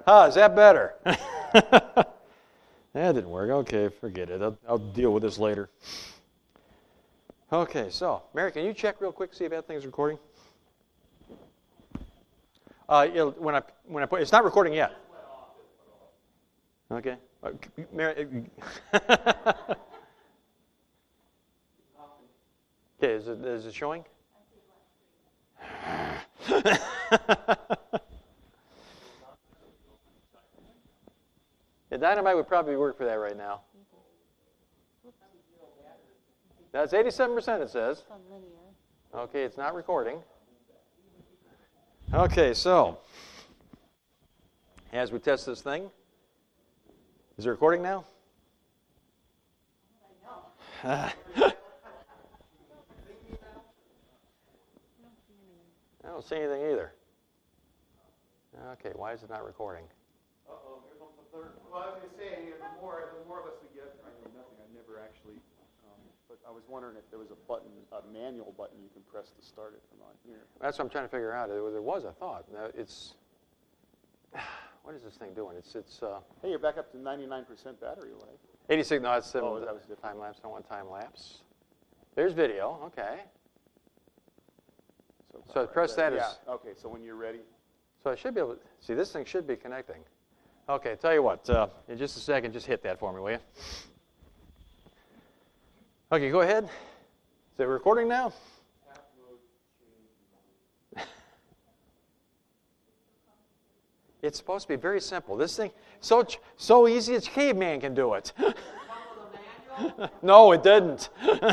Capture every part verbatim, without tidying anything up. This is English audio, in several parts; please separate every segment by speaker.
Speaker 1: Ah, is that better? That didn't work. Okay, forget it. I'll, I'll deal with this later. Okay, so, Mary, can you check real quick, see if that thing's recording? Uh, it'll, when I when I put it's not recording yet. Okay, uh, Mary. Okay, is it is it showing? Yeah, dynamite would probably work for that right now. That's eighty-seven percent, it says. Okay, it's not recording. Okay, so as we test this thing, is it recording now? I don't see anything either. Okay, why is it not recording?
Speaker 2: Uh-oh, here comes the third. Well, I was going to say, the more, the more of us we get, I know nothing, I've never actually, um, but I was wondering if there was a button, a manual button you can press to start it from on here.
Speaker 1: That's what I'm trying to figure out. There was, I thought. Now it's, what is this thing doing? It's, it's. Uh,
Speaker 2: hey, you're back up to ninety-nine percent battery life.
Speaker 1: eighty-six, no, that's um,
Speaker 2: oh, that was
Speaker 1: time lapse. I don't want time lapse. There's video, okay. So, so right press there. that
Speaker 2: yeah.
Speaker 1: as.
Speaker 2: Okay, so when you're ready.
Speaker 1: So I should be able to, see, this thing should be connecting. Okay, tell you what, uh, in just a second, just hit that for me, will you? Okay, go ahead. Is it recording now? It's supposed to be very simple. This thing, so so easy, a caveman can do it. No, it didn't.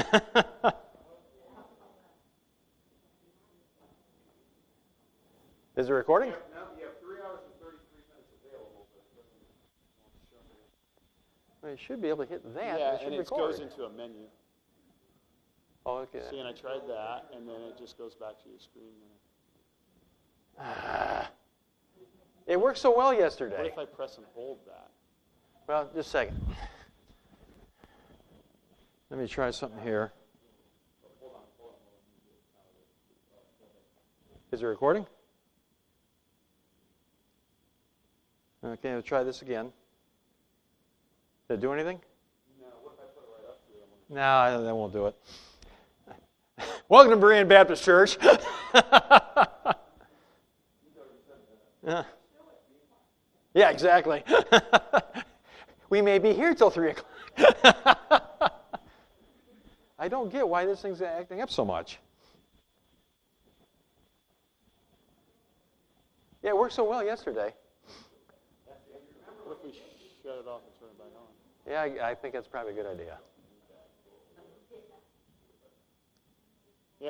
Speaker 1: Is it recording?
Speaker 2: Yeah, now you have three hours and thirty-three minutes available, but it doesn't show me.
Speaker 1: Well, you should be able to hit that.
Speaker 2: Yeah,
Speaker 1: it should
Speaker 2: and it
Speaker 1: record.
Speaker 2: goes into a menu.
Speaker 1: Oh, okay.
Speaker 2: See, and I tried that, and then it just goes back to your screen.
Speaker 1: Ah, it worked so well yesterday.
Speaker 2: What if I press and hold that?
Speaker 1: Well, just a second. Let me try something here. Is it recording? Okay, I'll try this again. Did it do anything?
Speaker 2: No, what if I put it right up to it?
Speaker 1: No, that won't do it. Welcome to Berean Baptist Church. Yeah. Yeah, exactly. We may be here till three o'clock. I don't get why this thing's acting up so much. Yeah, it worked so well yesterday.
Speaker 2: What if we shut it off and turn it back on?
Speaker 1: Yeah, I, I think that's probably a good idea.
Speaker 2: Yeah.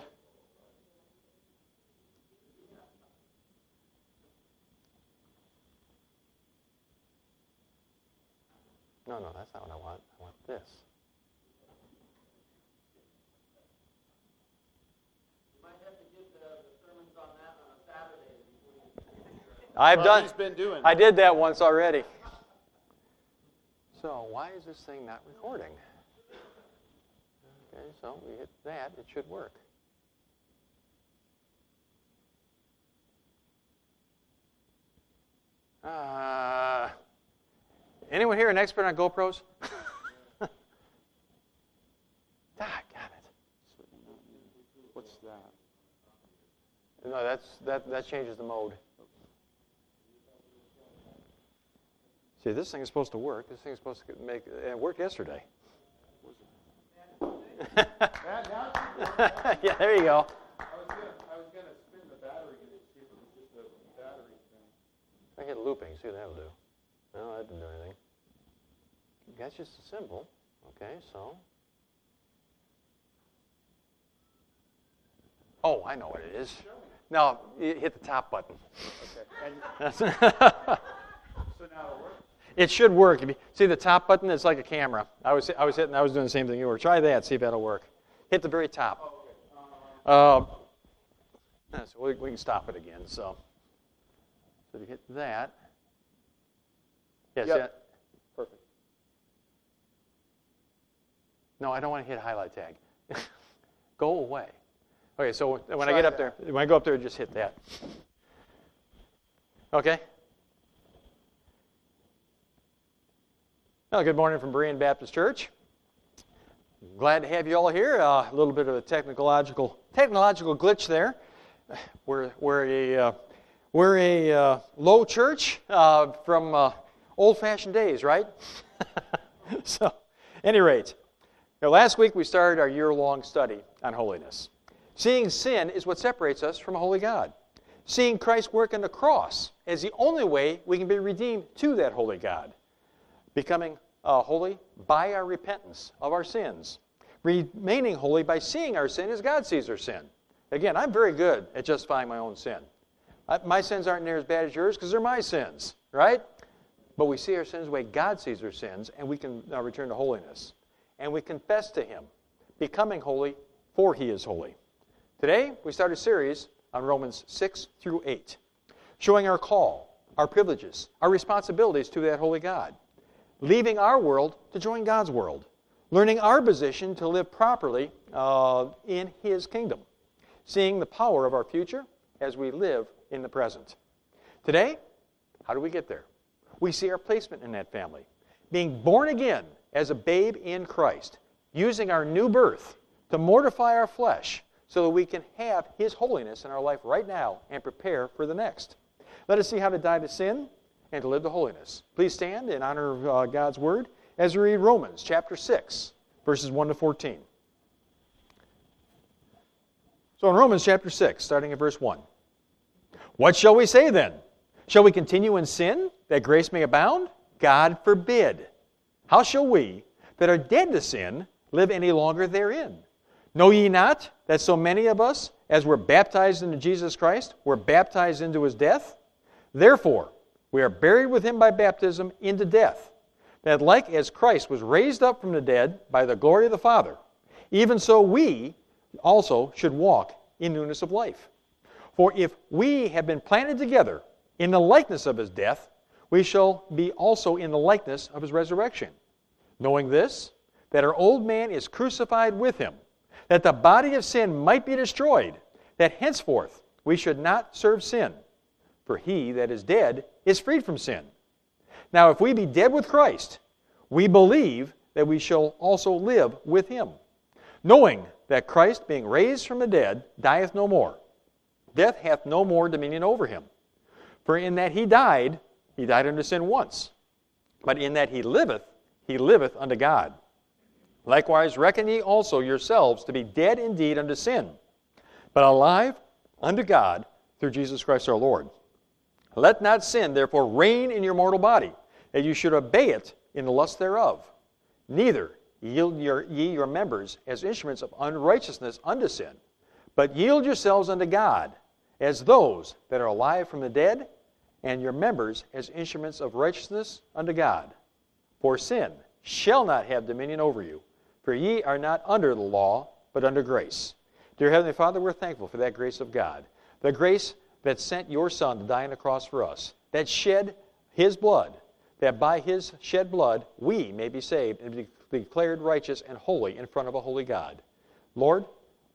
Speaker 1: No, no, that's not what I want. I want this.
Speaker 2: You might have to get the, the sermons on that on a Saturday.
Speaker 1: I've
Speaker 2: well,
Speaker 1: done.
Speaker 2: He's been doing.
Speaker 1: I did that once already. So why is this thing not recording? Okay, so we hit that. It should work. Uh, anyone here an expert on GoPros? Ah, got it.
Speaker 2: What's that?
Speaker 1: No, that's that. That changes the mode. See, this thing is supposed to work. This thing is supposed to make. It worked yesterday. Yeah, there you go.
Speaker 2: I was gonna, I was gonna spin the battery and see if it was just a battery thing.
Speaker 1: I hit looping. See what that'll do. No, that didn't do anything. That's just a symbol. Okay, so. Oh, I know what it is. No, you hit the top button.
Speaker 2: Okay. And
Speaker 1: That's
Speaker 2: so now it'll work.
Speaker 1: It should work. If you see the top button, it's like a camera. I was I was hitting. I was doing the same thing you were. Try that. See if that'll work. Hit the very top.
Speaker 2: Oh, okay.
Speaker 1: Uh, so we, we can stop it again. So, so if you hit that. Yes.
Speaker 2: Yep.
Speaker 1: Yeah.
Speaker 2: Perfect.
Speaker 1: No, I don't want to hit highlight tag. Go away. Okay. So when
Speaker 2: Try
Speaker 1: I get up
Speaker 2: that.
Speaker 1: there, when I go up there, just hit that. Okay. Well, good morning from Berean Baptist Church. Glad to have you all here. Uh, a little bit of a technological technological glitch there. We're we're a uh, we're a uh, low church uh, from uh, old-fashioned days, right? So, at any rate, now last week we started our year-long study on holiness. Seeing sin is what separates us from a holy God. Seeing Christ's work on the cross is the only way we can be redeemed to that holy God. Becoming uh, holy by our repentance of our sins. Remaining holy by seeing our sin as God sees our sin. Again, I'm very good at justifying my own sin. I, my sins aren't near as bad as yours because they're my sins, right? But we see our sins the way God sees our sins, and we can uh, return to holiness. And we confess to Him, becoming holy, for He is holy. Today, we start a series on Romans six through eight, showing our call, our privileges, our responsibilities to that holy God. Leaving our world to join God's world. Learning our position to live properly uh, in His kingdom. Seeing the power of our future as we live in the present. Today, how do we get there? We see our placement in that family. Being born again as a babe in Christ. Using our new birth to mortify our flesh so that we can have His holiness in our life right now and prepare for the next. Let us see how to die to sin and to live to holiness. Please stand in honor of uh, God's Word as we read Romans chapter six, verses one to fourteen. So in Romans chapter six, starting at verse one. What shall we say then? Shall we continue in sin, that grace may abound? God forbid. How shall we, that are dead to sin, live any longer therein? Know ye not that so many of us, as were baptized into Jesus Christ, were baptized into His death? Therefore, we are buried with Him by baptism into death, that like as Christ was raised up from the dead by the glory of the Father, even so we also should walk in newness of life. For if we have been planted together in the likeness of His death, we shall be also in the likeness of His resurrection. Knowing this, that our old man is crucified with Him, that the body of sin might be destroyed, that henceforth we should not serve sin. For he that is dead is freed from sin. Now if we be dead with Christ, we believe that we shall also live with Him, knowing that Christ, being raised from the dead, dieth no more. Death hath no more dominion over Him. For in that He died, He died unto sin once. But in that He liveth, He liveth unto God. Likewise reckon ye also yourselves to be dead indeed unto sin, but alive unto God through Jesus Christ our Lord. Let not sin therefore reign in your mortal body, that you should obey it in the lust thereof. Neither yield your, ye your members as instruments of unrighteousness unto sin, but yield yourselves unto God as those that are alive from the dead, and your members as instruments of righteousness unto God. For sin shall not have dominion over you, for ye are not under the law, but under grace. Dear Heavenly Father, we're thankful for that grace of God, the grace that sent your Son to die on the cross for us, that shed His blood, that by His shed blood we may be saved and be declared righteous and holy in front of a holy God. Lord,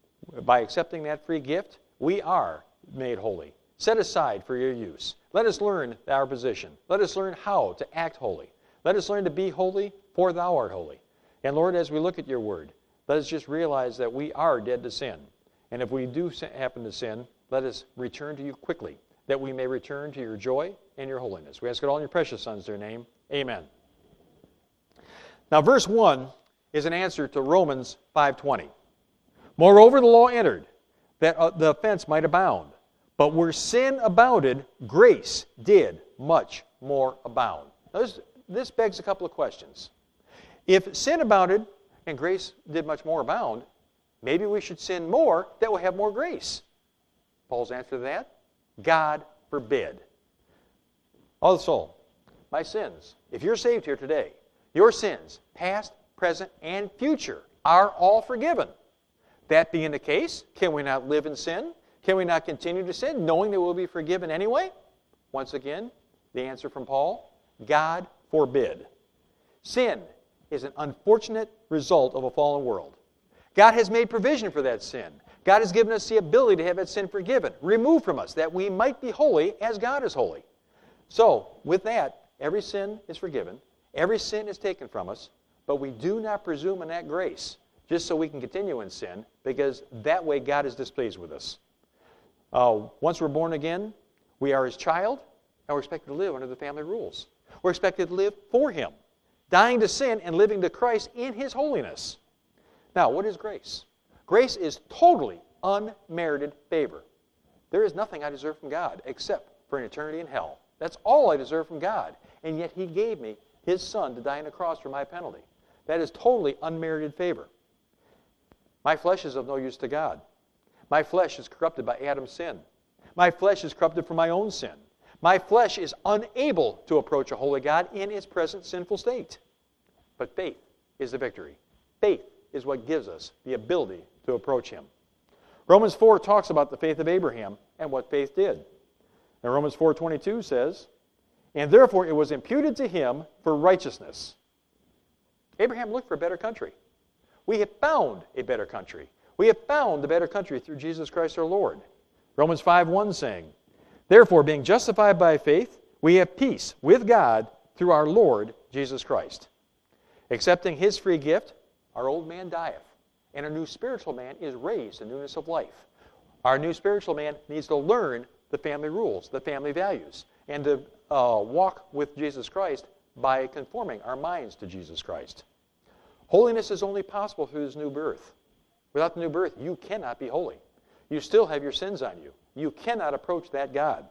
Speaker 1: by accepting that free gift, we are made holy, set aside for your use. Let us learn our position. Let us learn how to act holy. Let us learn to be holy, for Thou art holy. And Lord, as we look at your word, let us just realize that we are dead to sin. And if we do happen to sin, let us return to you quickly, that we may return to your joy and your holiness. We ask it all in your precious Son's dear name. Amen. Now, verse one is an answer to Romans five twenty. Moreover, the law entered, that uh, the offense might abound. But where sin abounded, grace did much more abound. Now, this, this begs a couple of questions. If sin abounded and grace did much more abound, maybe we should sin more that will have more grace. Paul's answer to that, God forbid. Also, my sins, if you're saved here today, your sins, past, present, and future, are all forgiven. That being the case, can we not live in sin? Can we not continue to sin, knowing that we'll be forgiven anyway? Once again, the answer from Paul, God forbid. Sin is an unfortunate result of a fallen world. God has made provision for that sin. God has given us the ability to have that sin forgiven, removed from us, that we might be holy as God is holy. So, with that, every sin is forgiven, Every sin is taken from us, but we do not presume on that grace just so we can continue in sin, because that way God is displeased with us. Uh, once we're born again, we are His child, and we're expected to live under the family rules. We're expected to live for Him, dying to sin and living to Christ in His holiness. Now, what is grace? Grace is totally unmerited favor. There is nothing I deserve from God except for an eternity in hell. That's all I deserve from God. And yet He gave me His Son to die on the cross for my penalty. That is totally unmerited favor. My flesh is of no use to God. My flesh is corrupted by Adam's sin. My flesh is corrupted from my own sin. My flesh is unable to approach a holy God in its present sinful state. But faith is the victory. Faith is what gives us the ability to approach Him. Romans four talks about the faith of Abraham and what faith did. And Romans four twenty-two says, "And therefore it was imputed to him for righteousness." Abraham looked for a better country. We have found a better country. We have found the better country through Jesus Christ our Lord. Romans five one saying, "Therefore, being justified by faith, we have peace with God through our Lord Jesus Christ." Accepting His free gift, our old man dieth, and a new spiritual man is raised in newness of life. Our new spiritual man needs to learn the family rules, the family values, and to uh, walk with Jesus Christ by conforming our minds to Jesus Christ. Holiness is only possible through this new birth. Without the new birth, you cannot be holy. You still have your sins on you. You cannot approach that God.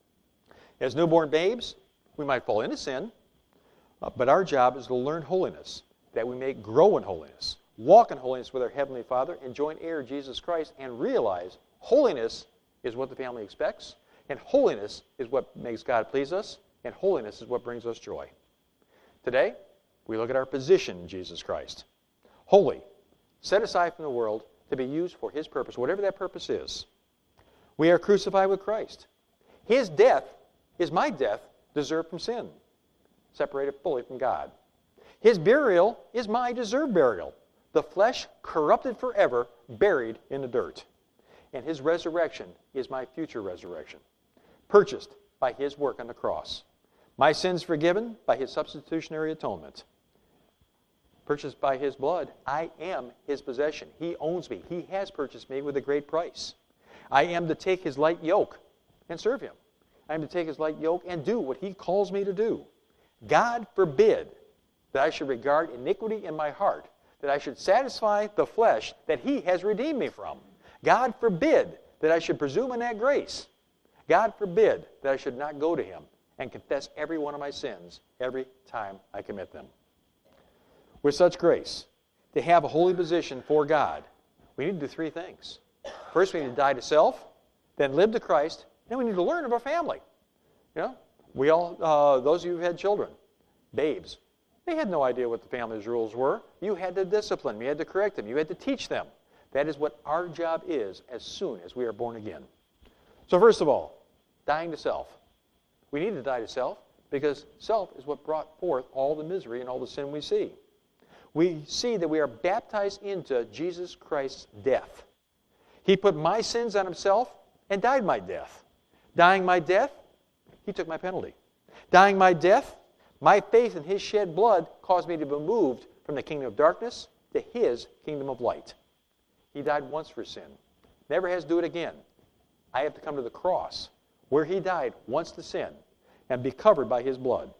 Speaker 1: As newborn babes, we might fall into sin, uh, but our job is to learn holiness, that we may grow in holiness, walk in holiness with our Heavenly Father, and join heir Jesus Christ, and realize holiness is what the family expects, and holiness is what makes God please us, and holiness is what brings us joy. Today, we look at our position in Jesus Christ. Holy, set aside from the world to be used for His purpose, whatever that purpose is. We are crucified with Christ. His death is my death deserved from sin, separated fully from God. His burial is my deserved burial, the flesh corrupted forever, buried in the dirt. And His resurrection is my future resurrection, purchased by His work on the cross. My sins forgiven by His substitutionary atonement. Purchased by His blood, I am His possession. He owns me. He has purchased me with a great price. I am to take His light yoke and serve Him. I am to take His light yoke and do what He calls me to do. God forbid that I should regard iniquity in my heart, that I should satisfy the flesh that He has redeemed me from. God forbid that I should presume on that grace. God forbid that I should not go to Him and confess every one of my sins every time I commit them. With such grace, to have a holy position for God, we need to do three things. First, we need to die to self, then live to Christ, then we need to learn of our family. You know, we all, uh, those of you who had children, babes, they had no idea what the family's rules were. You had to discipline them. You had to correct them. You had to teach them. That is what our job is as soon as we are born again. So first of all, dying to self. We need to die to self because self is what brought forth all the misery and all the sin we see. We see that we are baptized into Jesus Christ's death. He put my sins on Himself and died my death. Dying my death, He took my penalty. Dying my death, my faith in His shed blood caused me to be moved from the kingdom of darkness to His kingdom of light. He died once for sin. Never has to do it again. I have to come to the cross where He died once to sin and be covered by His blood.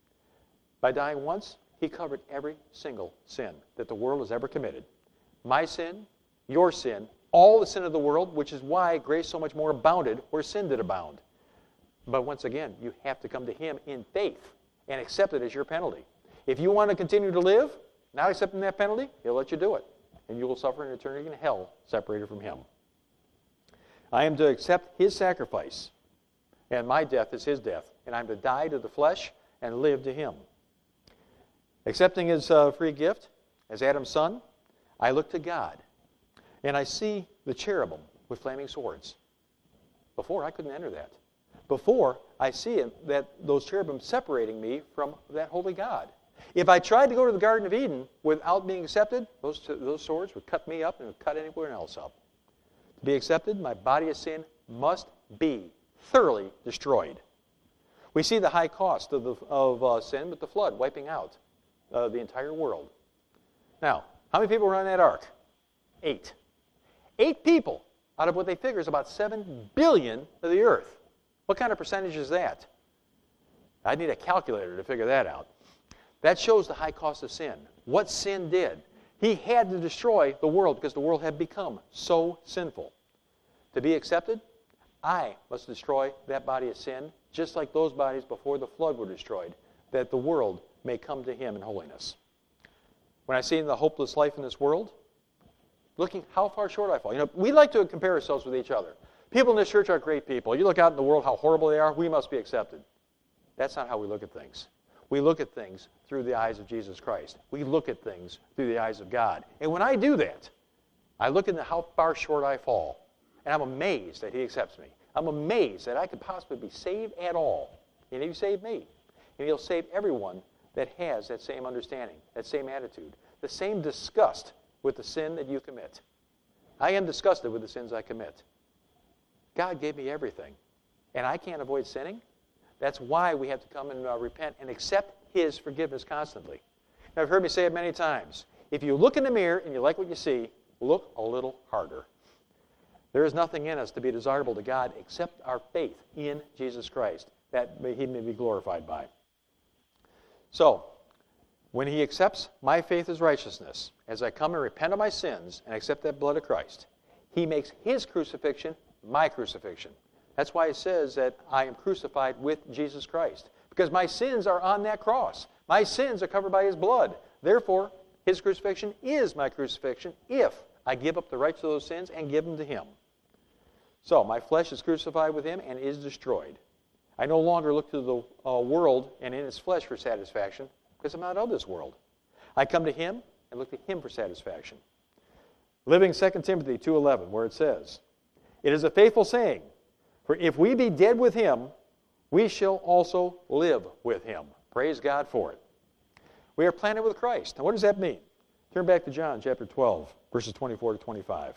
Speaker 1: By dying once, He covered every single sin that the world has ever committed. My sin, your sin, all the sin of the world, which is why grace so much more abounded where sin did abound. But once again, you have to come to Him in faith and accept it as your penalty. If you want to continue to live, not accepting that penalty, He'll let you do it. And you will suffer an eternity in hell separated from Him. I am to accept His sacrifice, and my death is His death. And I'm to die to the flesh and live to Him. Accepting His uh, free gift as Adam's son, I look to God, and I see the cherubim with flaming swords. Before, I couldn't enter that. Before, I see it, that those cherubim separating me from that holy God. If I tried to go to the Garden of Eden without being accepted, those, those swords would cut me up and would cut anyone else up. To be accepted, my body of sin must be thoroughly destroyed. We see the high cost of, the, of uh, sin with the flood, wiping out uh, the entire world. Now, how many people were on that ark? Eight. Eight people out of what they figure is about seven billion of the earth. What kind of percentage is that? I need a calculator to figure that out. That shows the high cost of sin. What sin did. He had to destroy the world because the world had become so sinful. To be accepted, I must destroy that body of sin, just like those bodies before the flood were destroyed, that the world may come to Him in holiness. When I see the hopeless life in this world, looking how far short I fall. You know, we like to compare ourselves with each other. People in this church are great people. You look out in the world how horrible they are, we must be accepted. That's not how we look at things. We look at things through the eyes of Jesus Christ. We look at things through the eyes of God. And when I do that, I look into how far short I fall. And I'm amazed that He accepts me. I'm amazed that I could possibly be saved at all. And He saved me. And He'll save everyone that has that same understanding, that same attitude, the same disgust with the sin that you commit. I am disgusted with the sins I commit. God gave me everything. And I can't avoid sinning. That's why we have to come and uh, repent and accept His forgiveness constantly. Now, I've heard me say it many times. If you look in the mirror and you like what you see, look a little harder. There is nothing in us to be desirable to God except our faith in Jesus Christ, that He may be glorified by. So, when He accepts my faith as righteousness, as I come and repent of my sins and accept that blood of Christ, He makes His crucifixion my crucifixion. That's why it says that I am crucified with Jesus Christ, because my sins are on that cross. My sins are covered by His blood. Therefore, His crucifixion is my crucifixion if I give up the rights of those sins and give them to Him. So, my flesh is crucified with Him and is destroyed. I no longer look to the uh, world and in its flesh for satisfaction, because I'm not of this world. I come to Him and look to Him for satisfaction. Living Second Timothy two eleven, where it says, "It is a faithful saying, for if we be dead with Him, we shall also live with Him." Praise God for it. We are planted with Christ. Now, what does that mean? Turn back to John chapter twelve, verses twenty-four to twenty-five.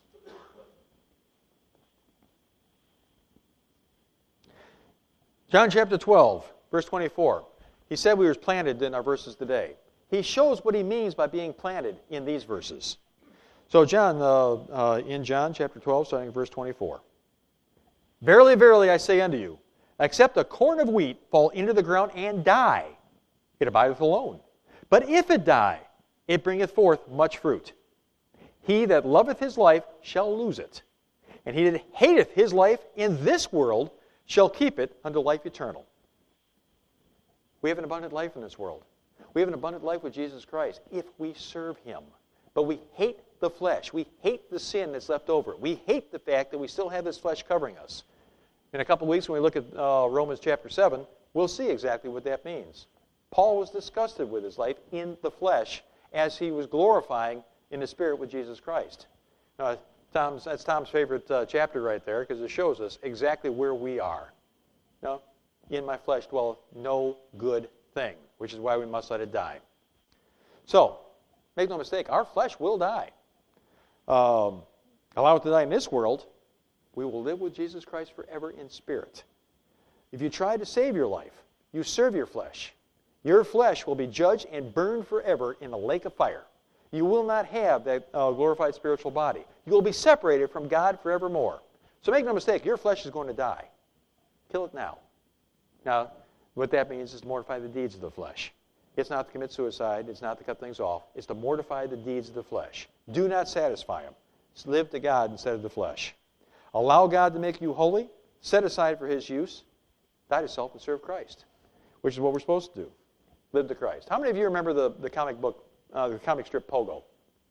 Speaker 1: John chapter twelve, verse twenty-four. He said we were planted in our verses today. He shows what he means by being planted in these verses. So John, uh, uh, in John chapter twelve, starting at verse twenty-four. "Verily, verily, I say unto you, except a corn of wheat fall into the ground and die, it abideth alone. But if it die, it bringeth forth much fruit. He that loveth his life shall lose it, and he that hateth his life in this world shall keep it unto life eternal." We have an abundant life in this world. We have an abundant life with Jesus Christ if we serve Him. But we hate the flesh. We hate the sin that's left over. We hate the fact that we still have this flesh covering us. In a couple of weeks when we look at uh, Romans chapter seven, we'll see exactly what that means. Paul was disgusted with his life in the flesh as he was glorifying in the Spirit with Jesus Christ. Uh, Tom's, that's Tom's favorite uh, chapter right there, because it shows us exactly where we are. You know, in my flesh dwelleth no good thing, which is why we must let it die. So, make no mistake, our flesh will die. Um, allow it to die in this world, we will live with Jesus Christ forever in spirit. If you try to save your life, you serve your flesh. Your flesh will be judged and burned forever in a lake of fire. You will not have that uh, glorified spiritual body. You will be separated from God forevermore. So make no mistake, your flesh is going to die. Kill it now. Now, what that means is to mortify the deeds of the flesh. It's not to commit suicide. It's not to cut things off. It's to mortify the deeds of the flesh. Do not satisfy them. Live to God instead of the flesh. Allow God to make you holy. Set aside for His use. Die to self and serve Christ, which is what we're supposed to do. Live to Christ. How many of you remember the, the comic book, uh, the comic strip Pogo?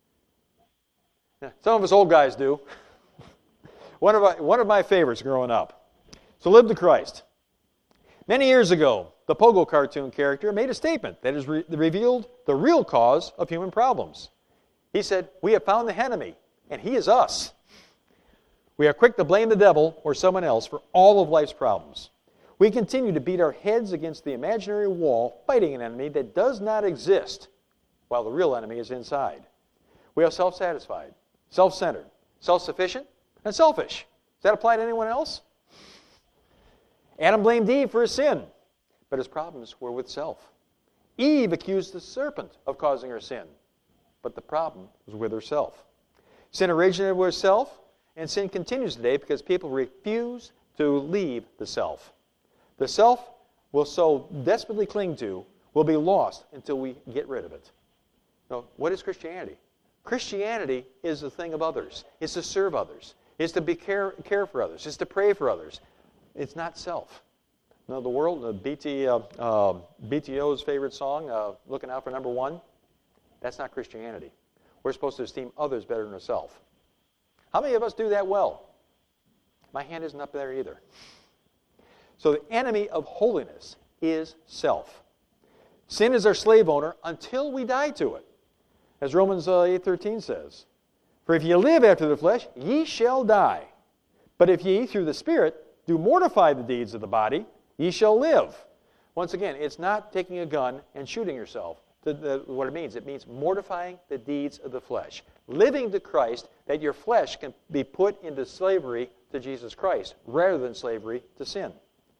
Speaker 1: Yeah, some of us old guys do. one of my, one of my favorites growing up. So live to Christ. Many years ago, the Pogo cartoon character made a statement that has re- revealed the real cause of human problems. He said, "We have found the enemy, and he is us. We are quick to blame the devil or someone else for all of life's problems. We continue to beat our heads against the imaginary wall, fighting an enemy that does not exist, while the real enemy is inside. We are self-satisfied, self-centered, self-sufficient, and selfish." Does that apply to anyone else? Adam blamed Eve for his sin, but his problems were with self. Eve accused the serpent of causing her sin, but the problem was with herself. Sin originated with self, and sin continues today because people refuse to leave the self. The self we'll so desperately cling to will be lost until we get rid of it. Now, what is Christianity? Christianity is the thing of others. It's to serve others. It's to be care, care for others. It's to pray for others. It's not self. Now, the world, uh, B T, uh, uh, B T O's favorite song, uh, Looking Out for Number One, that's not Christianity. We're supposed to esteem others better than ourselves. How many of us do that well? My hand isn't up there either. So the enemy of holiness is self. Sin is our slave owner until we die to it. As Romans uh, eight thirteen says, "For if ye live after the flesh, ye shall die. But if ye, through the Spirit, do mortify the deeds of the body, ye shall live." Once again, it's not taking a gun and shooting yourself. The, the, what it means, it means mortifying the deeds of the flesh. Living to Christ, that your flesh can be put into slavery to Jesus Christ, rather than slavery to sin.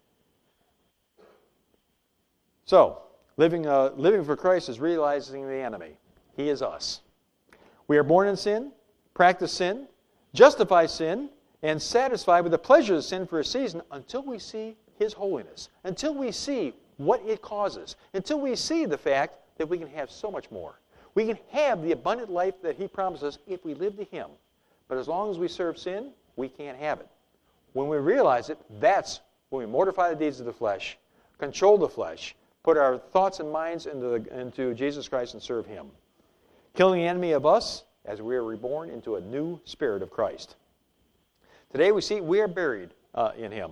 Speaker 1: So, living, uh, living for Christ is realizing the enemy. He is us. We are born in sin, practice sin, justify sin, and satisfied with the pleasures of sin for a season until we see His holiness, until we see what it causes, until we see the fact that we can have so much more. We can have the abundant life that He promises if we live to Him. But as long as we serve sin, we can't have it. When we realize it, that's when we mortify the deeds of the flesh, control the flesh, put our thoughts and minds into, the, into Jesus Christ and serve Him. Killing the enemy of us as we are reborn into a new spirit of Christ. Today we see we are buried uh, in Him.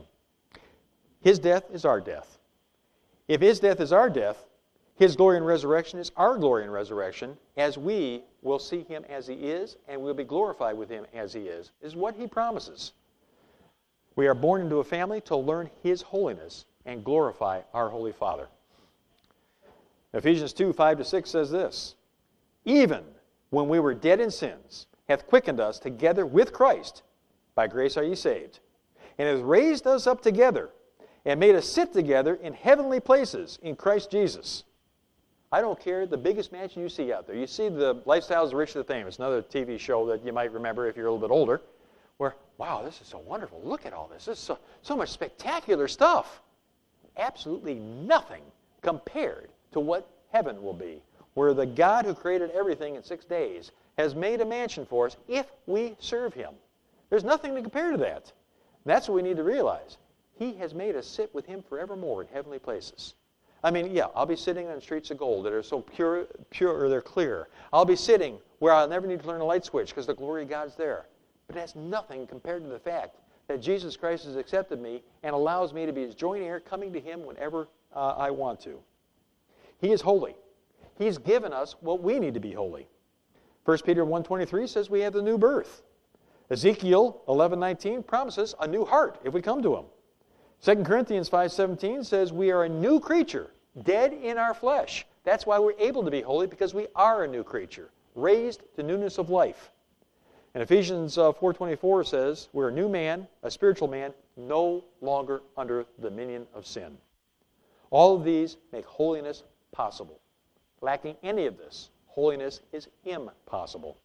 Speaker 1: His death is our death. If His death is our death, His glory and resurrection is our glory and resurrection, as we will see Him as He is and we'll be glorified with Him as He is, is what He promises. We are born into a family to learn His holiness and glorify our Holy Father. Ephesians two, five to six says this, "Even when we were dead in sins, hath quickened us together with Christ. By grace are ye saved. And hath raised us up together, and made us sit together in heavenly places in Christ Jesus." I don't care the biggest mansion you see out there. You see the Lifestyles of the Rich and the Famous, another T V show that you might remember if you're a little bit older, where, wow, this is so wonderful. Look at all this. This is so, so much spectacular stuff. Absolutely nothing compared to what heaven will be, where the God who created everything in six days has made a mansion for us if we serve Him. There's nothing to compare to that. That's what we need to realize. He has made us sit with Him forevermore in heavenly places. I mean, yeah, I'll be sitting on streets of gold that are so pure, pure, or they're clear. I'll be sitting where I'll never need to learn a light switch because the glory of God's there. But that's nothing compared to the fact that Jesus Christ has accepted me and allows me to be His joint heir, coming to Him whenever uh, I want to. He is holy. He's given us what we need to be holy. First Peter one twenty-three says we have the new birth. Ezekiel eleven nineteen promises a new heart if we come to Him. Second Corinthians five seventeen says we are a new creature, dead in our flesh. That's why we're able to be holy, because we are a new creature, raised to newness of life. And Ephesians uh, four twenty-four says we're a new man, a spiritual man, no longer under the dominion of sin. All of these make holiness possible. Lacking any of this, holiness is impossible.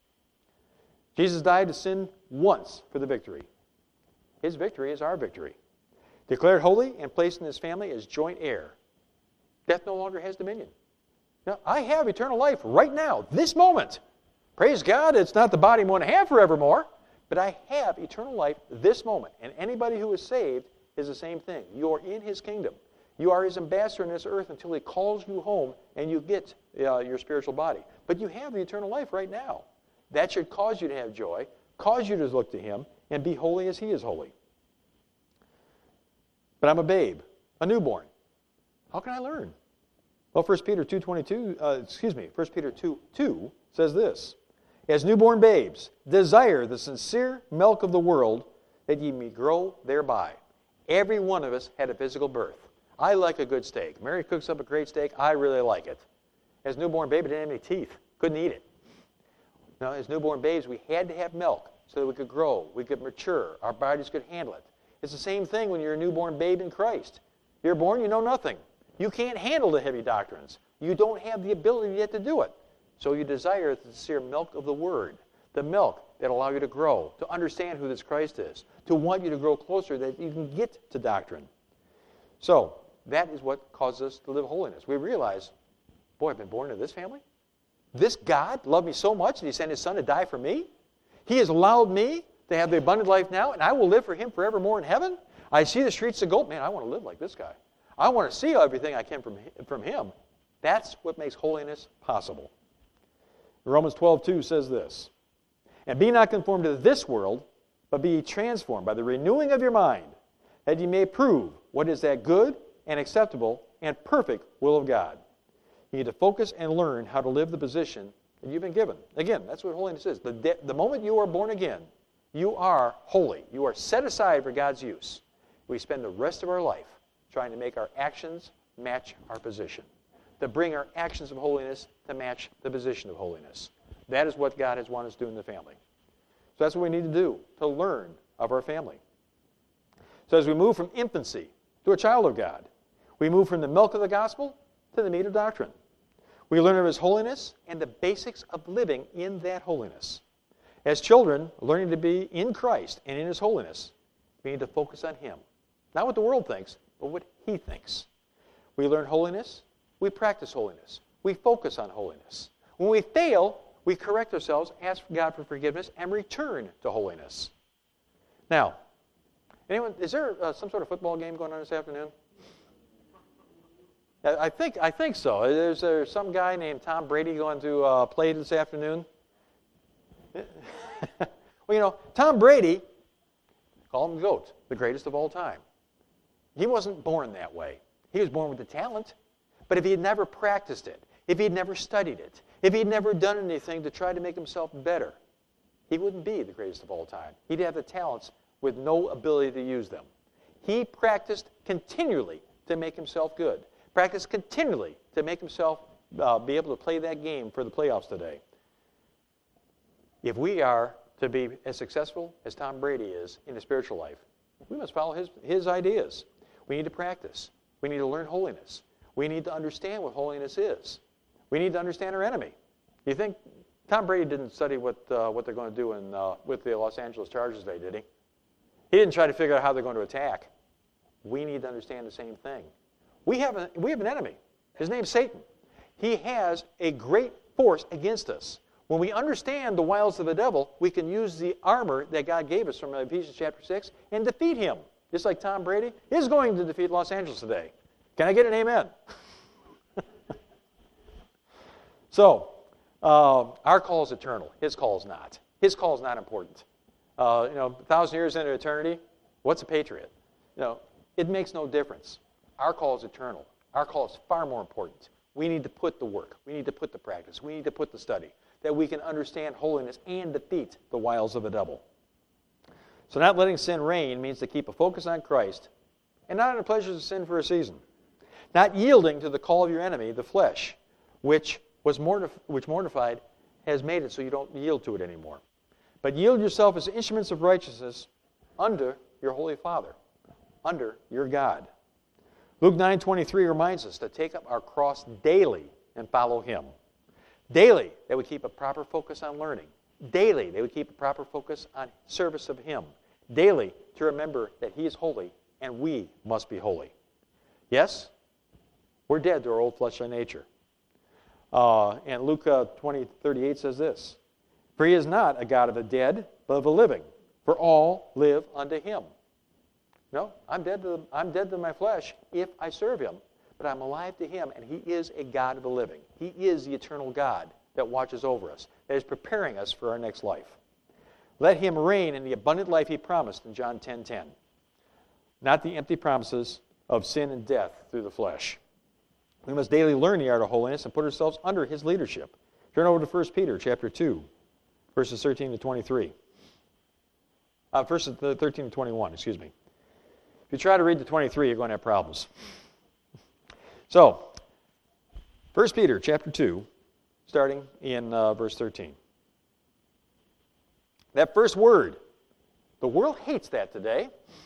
Speaker 1: Jesus died to sin once for the victory. His victory is our victory. Declared holy and placed in His family as joint heir. Death no longer has dominion. Now, I have eternal life right now, this moment. Praise God, it's not the body I'm going to have forevermore, but I have eternal life this moment. And anybody who is saved is the same thing. You are in His kingdom. You are His ambassador in this earth until He calls you home and you get uh, your spiritual body. But you have the eternal life right now. That should cause you to have joy, cause you to look to Him, and be holy as He is holy. But I'm a babe, a newborn. How can I learn? Well, First Peter two twenty-two, uh, excuse me, First Peter two two says this, "As newborn babes, desire the sincere milk of the world, that ye may grow thereby." Every one of us had a physical birth. I like a good steak. Mary cooks up a great steak. I really like it. As newborn babe, it didn't have any teeth. Couldn't eat it. Now, as newborn babes, we had to have milk so that we could grow, we could mature, our bodies could handle it. It's the same thing when you're a newborn babe in Christ. You're born, you know nothing. You can't handle the heavy doctrines. You don't have the ability yet to do it. So you desire the sincere milk of the Word, the milk that allow you to grow, to understand who this Christ is, to want you to grow closer that you can get to doctrine. So that is what causes us to live holiness. We realize, boy, I've been born into this family. This God loved me so much that He sent His Son to die for me. He has allowed me to have the abundant life now, and I will live for Him forevermore in heaven. I see the streets of gold. Man, I want to live like this guy. I want to see everything I can from, from Him. That's what makes holiness possible. Romans twelve two says this, "And be not conformed to this world, but be ye transformed by the renewing of your mind, that ye may prove what is that good and acceptable and perfect will of God." You need to focus and learn how to live the position that you've been given. Again, that's what holiness is. The, de- the moment you are born again, you are holy. You are set aside for God's use. We spend the rest of our life trying to make our actions match our position, to bring our actions of holiness to match the position of holiness. That is what God has wanted us to do in the family. So that's what we need to do, to learn of our family. So as we move from infancy to a child of God, we move from the milk of the gospel to the meat of doctrine. We learn of His holiness and the basics of living in that holiness. As children, learning to be in Christ and in His holiness, we need to focus on Him. Not what the world thinks, but what He thinks. We learn holiness, we practice holiness, we focus on holiness. When we fail, we correct ourselves, ask God for forgiveness, and return to holiness. Now, anyone, is there uh, some sort of football game going on this afternoon? I think I think so. Is there some guy named Tom Brady going to uh, play this afternoon? Well, you know, Tom Brady, call him the GOAT, the greatest of all time. He wasn't born that way. He was born with the talent. But if he had never practiced it, if he had never studied it, if he had never done anything to try to make himself better, he wouldn't be the greatest of all time. He'd have the talents with no ability to use them. He practiced continually to make himself good. Practiced continually to make himself uh, be able to play that game for the playoffs today. If we are to be as successful as Tom Brady is in the spiritual life, we must follow his, his ideas. We need to practice. We need to learn holiness. We need to understand what holiness is. We need to understand our enemy. You think Tom Brady didn't study what uh, what they're going to do in, uh, with the Los Angeles Chargers today, did he? He didn't try to figure out how they're going to attack. We need to understand the same thing. We have, a, we have an enemy. His name's Satan. He has a great force against us. When we understand the wiles of the devil, we can use the armor that God gave us from Ephesians chapter six and defeat him. Just like Tom Brady is going to defeat Los Angeles today. Can I get an amen? So, uh, our call is eternal. His call is not. His call is not important. Uh, you know, a thousand years into eternity, what's a patriot? You know, it makes no difference. Our call is eternal. Our call is far more important. We need to put the work. We need to put the practice. We need to put the study that we can understand holiness and defeat the wiles of the devil. So not letting sin reign means to keep a focus on Christ and not on the pleasures of sin for a season. Not yielding to the call of your enemy, the flesh, which was mortif- which mortified has made it so you don't yield to it anymore. But yield yourself as instruments of righteousness under your Holy Father, under your God. Luke nine twenty-three reminds us to take up our cross daily and follow Him. Daily, they would keep a proper focus on learning. Daily, they would keep a proper focus on service of Him. Daily, to remember that He is holy and we must be holy. Yes, we're dead to our old fleshly nature. Uh, and Luke uh, twenty thirty-eight says this, "For He is not a God of the dead, but of the living, for all live unto Him." No, I'm dead to I'm dead to my flesh if I serve Him, but I'm alive to Him, and He is a God of the living. He is the eternal God that watches over us, that is preparing us for our next life. Let Him reign in the abundant life He promised in John ten ten, not the empty promises of sin and death through the flesh. We must daily learn the art of holiness and put ourselves under His leadership. Turn over to First Peter chapter two, verses thirteen to twenty-three. Uh, verses thirteen to twenty-one, excuse me. If you try to read the twenty-three, you're going to have problems. So, First Peter chapter two, starting in uh, verse thirteen. That first word, the world hates that today.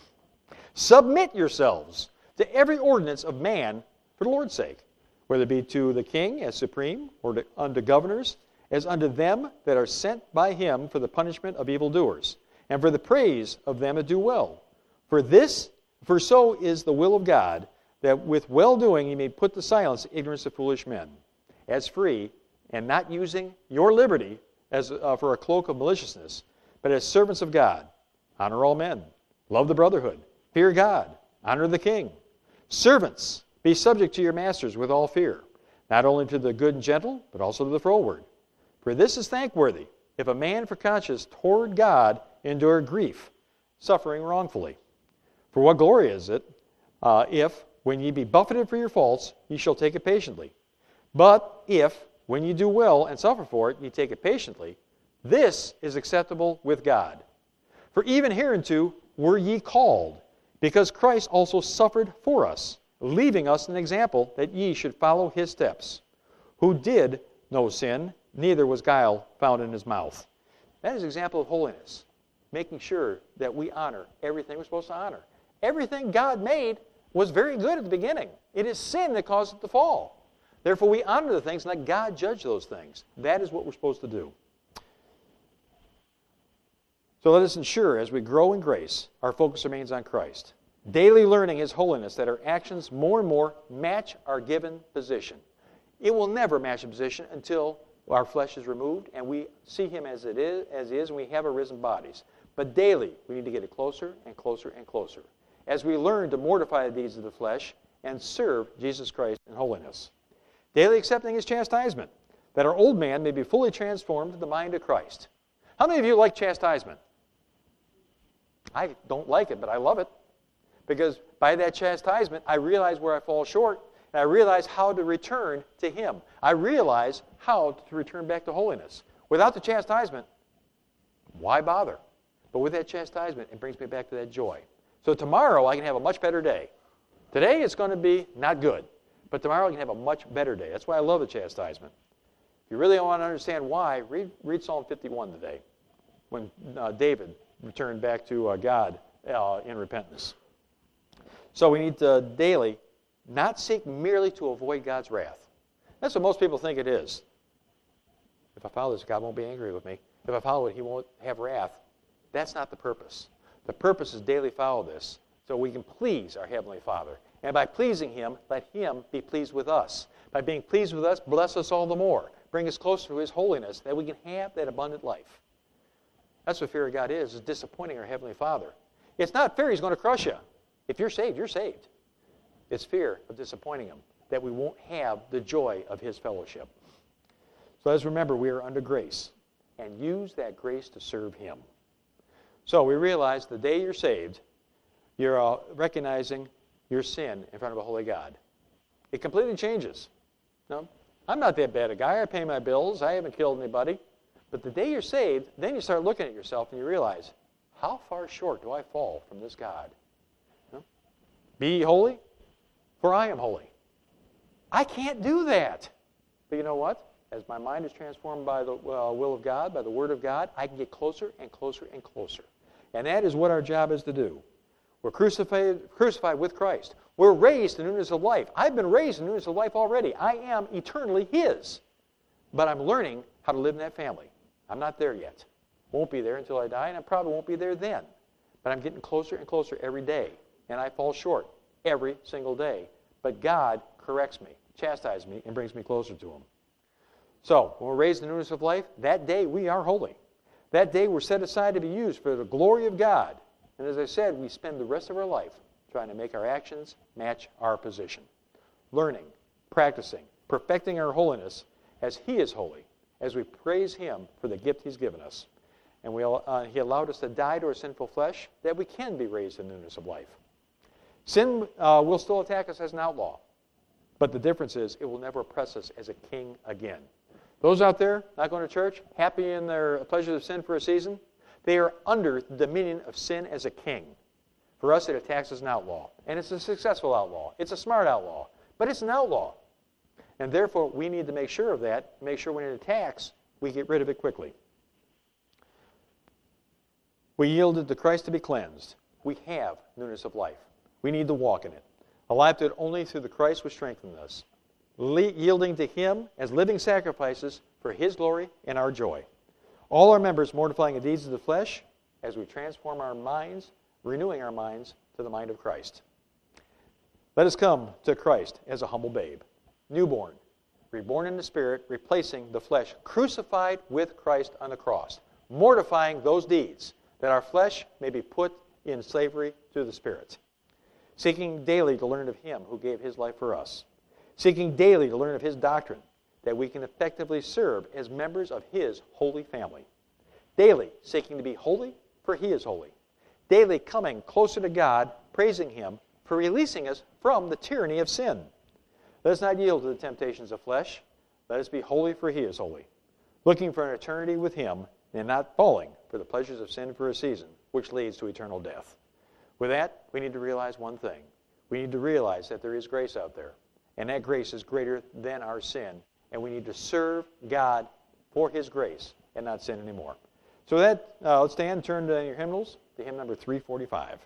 Speaker 1: Submit yourselves to every ordinance of man for the Lord's sake, whether it be to the king as supreme, or to, unto governors, as unto them that are sent by him for the punishment of evildoers, and for the praise of them that do well. For this, for so is the will of God, that with well-doing he may put to silence the ignorance of foolish men. As free, and not using your liberty as uh, for a cloak of maliciousness, but as servants of God. Honor all men. Love the brotherhood. Fear God. Honor the king. Servants, be subject to your masters with all fear, not only to the good and gentle, but also to the froward. For this is thankworthy, if a man for conscience toward God endure grief, suffering wrongfully. For what glory is it, uh, if, when ye be buffeted for your faults, ye shall take it patiently? But if, when ye do well and suffer for it, ye take it patiently, this is acceptable with God. For even hereunto were ye called, because Christ also suffered for us, leaving us an example that ye should follow his steps, who did no sin, neither was guile found in his mouth. That is an example of holiness, making sure that we honor everything we're supposed to honor. Everything God made was very good at the beginning. It is sin that caused it to fall. Therefore, we honor the things and let God judge those things. That is what we're supposed to do. So let us ensure, as we grow in grace, our focus remains on Christ. Daily learning His holiness, that our actions more and more match our given position. It will never match a position until our flesh is removed and we see Him as it is, as He is, and we have our risen bodies. But daily, we need to get it closer and closer and closer, as we learn to mortify the deeds of the flesh and serve Jesus Christ in holiness. Daily accepting His chastisement, that our old man may be fully transformed to the mind of Christ. How many of you like chastisement? I don't like it, but I love it. Because by that chastisement, I realize where I fall short, and I realize how to return to Him. I realize how to return back to holiness. Without the chastisement, why bother? But with that chastisement, it brings me back to that joy. So tomorrow, I can have a much better day. Today, it's going to be not good. But tomorrow, I can have a much better day. That's why I love the chastisement. If you really want to understand why, read, read Psalm fifty-one today, when uh, David returned back to uh, God uh, in repentance. So we need to daily not seek merely to avoid God's wrath. That's what most people think it is. If I follow this, God won't be angry with me. If I follow it, He won't have wrath. That's not the purpose. The purpose is daily follow this so we can please our Heavenly Father. And by pleasing Him, let Him be pleased with us. By being pleased with us, bless us all the more. Bring us closer to His holiness that we can have that abundant life. That's what fear of God is, is disappointing our Heavenly Father. It's not fear He's going to crush you. If you're saved, you're saved. It's fear of disappointing Him, that we won't have the joy of His fellowship. So let's remember, we are under grace, and use that grace to serve Him. So we realize the day you're saved, you're uh, recognizing your sin in front of a holy God. It completely changes. No, I'm not that bad a guy. I pay my bills. I haven't killed anybody. But the day you're saved, then you start looking at yourself and you realize, how far short do I fall from this God? No? Be holy, for I am holy. I can't do that. But you know what? As my mind is transformed by the uh, will of God, by the Word of God, I can get closer and closer and closer. And that is what our job is to do. We're crucified, crucified with Christ. We're raised in newness of life. I've been raised in newness of life already. I am eternally His. But I'm learning how to live in that family. I'm not there yet. Won't be there until I die, and I probably won't be there then. But I'm getting closer and closer every day. And I fall short every single day. But God corrects me, chastises me, and brings me closer to Him. So, when we're raised in the newness of life, that day we are holy. That day we're set aside to be used for the glory of God. And as I said, we spend the rest of our life trying to make our actions match our position. Learning, practicing, perfecting our holiness as He is holy, as we praise Him for the gift He's given us. And we, uh, He allowed us to die to our sinful flesh that we can be raised in newness of life. Sin uh, will still attack us as an outlaw. But the difference is it will never oppress us as a king again. Those out there not going to church, happy in their pleasures of sin for a season, they are under the dominion of sin as a king. For us, it attacks as an outlaw. And it's a successful outlaw. It's a smart outlaw. But it's an outlaw. And therefore, we need to make sure of that, make sure when it attacks, we get rid of it quickly. We yielded to Christ to be cleansed. We have newness of life. We need to walk in it. A life that only through the Christ will strengthen us, le- yielding to Him as living sacrifices for His glory and our joy. All our members mortifying the deeds of the flesh as we transform our minds, renewing our minds to the mind of Christ. Let us come to Christ as a humble babe, newborn, reborn in the Spirit, replacing the flesh, crucified with Christ on the cross, mortifying those deeds, that our flesh may be put in slavery to the Spirit. Seeking daily to learn of Him who gave His life for us. Seeking daily to learn of His doctrine, that we can effectively serve as members of His holy family. Daily seeking to be holy, for He is holy. Daily coming closer to God, praising Him for releasing us from the tyranny of sin. Let us not yield to the temptations of flesh. Let us be holy, for He is holy. Looking for an eternity with Him, and not falling for the pleasures of sin for a season, which leads to eternal death. With that, we need to realize one thing. We need to realize that there is grace out there, and that grace is greater than our sin, and we need to serve God for His grace and not sin anymore. So that, uh, let's stand and turn to your hymnals, to hymn number three forty-five.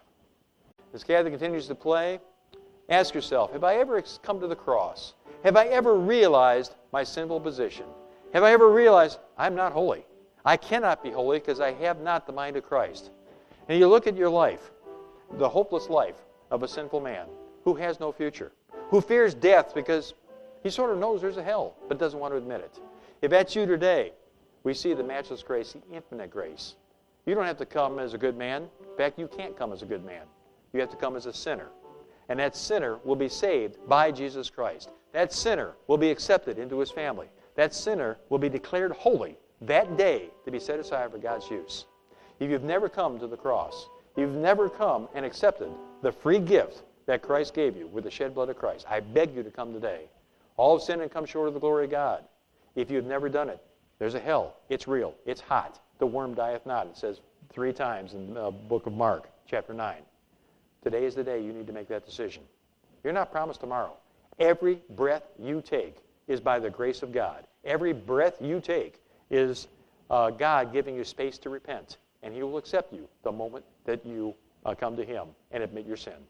Speaker 1: As Kathy continues to play, ask yourself, have I ever come to the cross? Have I ever realized my sinful position? Have I ever realized I'm not holy? I cannot be holy because I have not the mind of Christ. And you look at your life, the hopeless life of a sinful man who has no future, who fears death because he sort of knows there's a hell, but doesn't want to admit it. If that's you today, we see the matchless grace, the infinite grace. You don't have to come as a good man. In fact, you can't come as a good man. You have to come as a sinner. And that sinner will be saved by Jesus Christ. That sinner will be accepted into His family. That sinner will be declared holy that day to be set aside for God's use. If you've never come to the cross, you've never come and accepted the free gift that Christ gave you with the shed blood of Christ, I beg you to come today. All have sinned and come short of the glory of God. If you've never done it, there's a hell. It's real. It's hot. The worm dieth not. It says three times in the book of Mark, chapter nine. Today is the day you need to make that decision. You're not promised tomorrow. Every breath you take is by the grace of God. Every breath you take is uh, God giving you space to repent. And He will accept you the moment that you uh, come to Him and admit your sin.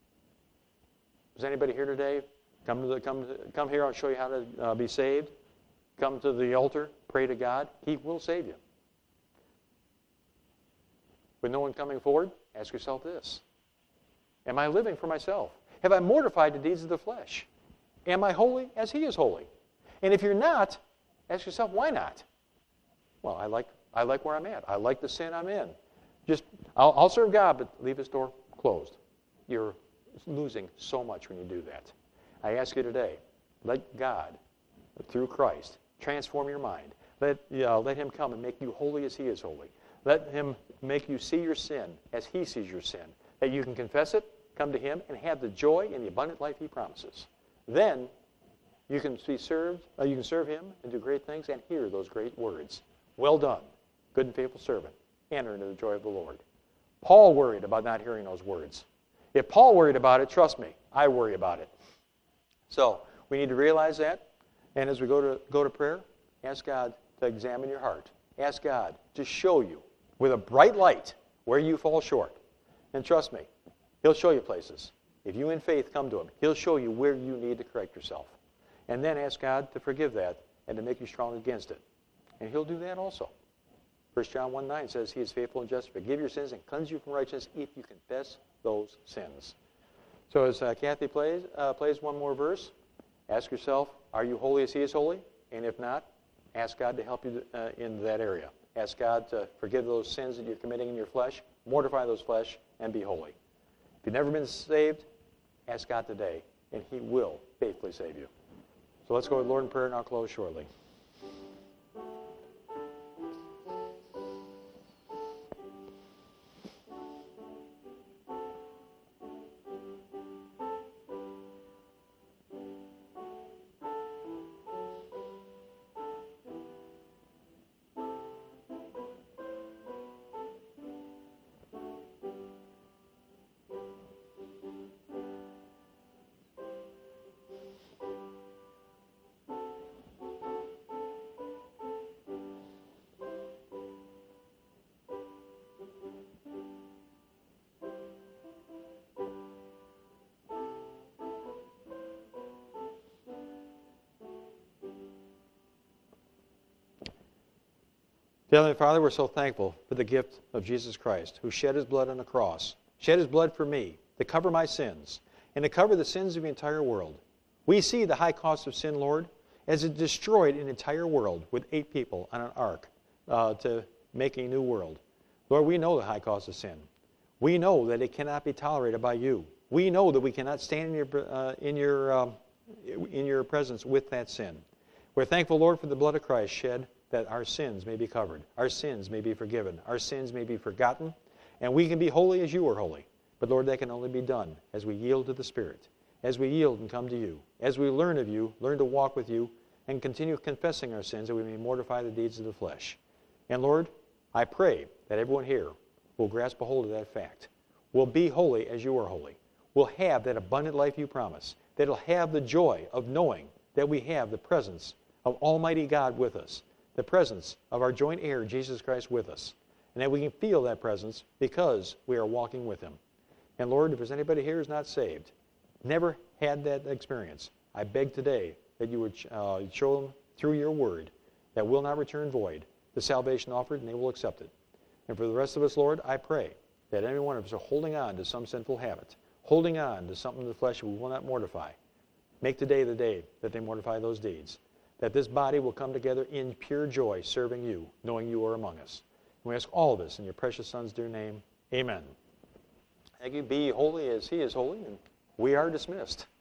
Speaker 1: Is anybody here today? Come to the, come to, come here. I'll show you how to uh, be saved. Come to the altar. Pray to God. He will save you. With no one coming forward, ask yourself this. Am I living for myself? Have I mortified the deeds of the flesh? Am I holy as He is holy? And if you're not, ask yourself, why not? Well, I like I like where I'm at. I like the sin I'm in. Just, I'll, I'll serve God, but leave His door closed. You're losing so much when you do that. I ask you today, let God, through Christ, transform your mind. Let, uh, let Him come and make you holy as He is holy. Let Him make you see your sin as He sees your sin. That you can confess it, come to Him, and have the joy and the abundant life He promises. Then you can be served, uh, you can serve Him and do great things and hear those great words. Well done, good and faithful servant. Enter into the joy of the Lord. Paul worried about not hearing those words. If Paul worried about it, trust me, I worry about it. So we need to realize that. And as we go to go to prayer, ask God to examine your heart. Ask God to show you with a bright light where you fall short. And trust me, He'll show you places. If you in faith come to Him, He'll show you where you need to correct yourself. And then ask God to forgive that and to make you strong against it. And He'll do that also. First John one nine says He is faithful and just to forgive your sins and cleanse you from righteousness if you confess those sins. So as uh, Kathy plays, uh, plays one more verse, ask yourself, are you holy as He is holy? And if not, ask God to help you uh, in that area. Ask God to forgive those sins that you're committing in your flesh, mortify those flesh, and be holy. If you've never been saved, ask God today, and He will faithfully save you. So let's go to the Lord in prayer, and I'll close shortly. Heavenly Father, we're so thankful for the gift of Jesus Christ, who shed his blood on the cross, shed his blood for me to cover my sins and to cover the sins of the entire world. We see the high cost of sin, Lord, as it destroyed an entire world with eight people on an ark uh, to make a new world. Lord, we know the high cost of sin. We know that it cannot be tolerated by you. We know that we cannot stand in your, uh, in your, um, in your presence with that sin. We're thankful, Lord, for the blood of Christ shed that our sins may be covered, our sins may be forgiven, our sins may be forgotten, and we can be holy as you are holy. But Lord, that can only be done as we yield to the Spirit, as we yield and come to you, as we learn of you, learn to walk with you, and continue confessing our sins that we may mortify the deeds of the flesh. And Lord, I pray that everyone here will grasp a hold of that fact, will be holy as you are holy, will have that abundant life you promise, that will have the joy of knowing that we have the presence of Almighty God with us, the presence of our joint heir, Jesus Christ, with us, and that we can feel that presence because we are walking with him. And Lord, if there's anybody here who's not saved, never had that experience, I beg today that you would uh, show them through your word that will not return void the salvation offered, and they will accept it. And for the rest of us, Lord, I pray that any one of us are holding on to some sinful habit, holding on to something in the flesh we will not mortify. Make today the day that they mortify those deeds, that this body will come together in pure joy serving you, knowing you are among us. And we ask all this in your precious Son's dear name. Amen. Thank you. Be holy as he is holy, and we are dismissed.